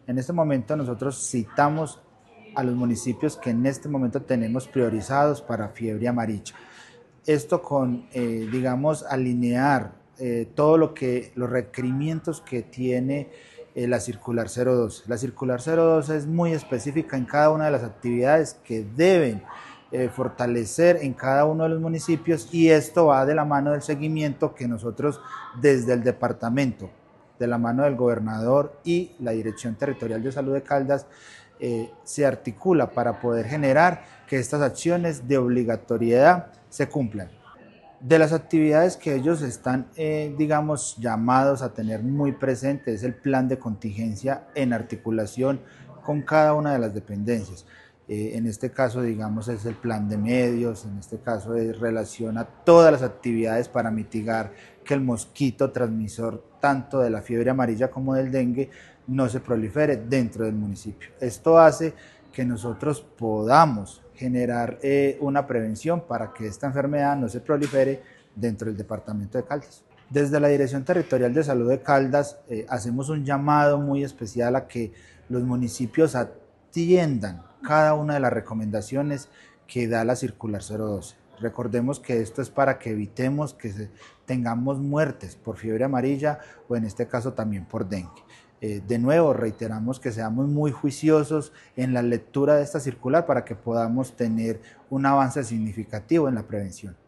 En este momento nosotros citamos a los municipios que en este momento tenemos priorizados para fiebre amarilla. Esto con, digamos, alinear todo los requerimientos que tiene la circular 012. La circular 012 es muy específica en cada una de las actividades que deben fortalecer en cada uno de los municipios, y esto va de la mano del seguimiento que nosotros desde el departamento, de la mano del gobernador y la Dirección Territorial de Salud de Caldas, se articula para poder generar que estas acciones de obligatoriedad se cumplan. De las actividades que ellos están, digamos, llamados a tener muy presente es el plan de contingencia en articulación con cada una de las dependencias. En este caso, digamos, es el plan de medios, en este caso relaciona todas las actividades para mitigar que el mosquito transmisor tanto de la fiebre amarilla como del dengue no se prolifere dentro del municipio. Esto hace que nosotros podamos generar una prevención para que esta enfermedad no se prolifere dentro del departamento de Caldas. Desde la Dirección Territorial de Salud de Caldas hacemos un llamado muy especial a que los municipios atiendan cada una de las recomendaciones que da la circular 012. Recordemos que esto es para que evitemos que tengamos muertes por fiebre amarilla o en este caso también por dengue. De nuevo, reiteramos que seamos muy juiciosos en la lectura de esta circular para que podamos tener un avance significativo en la prevención.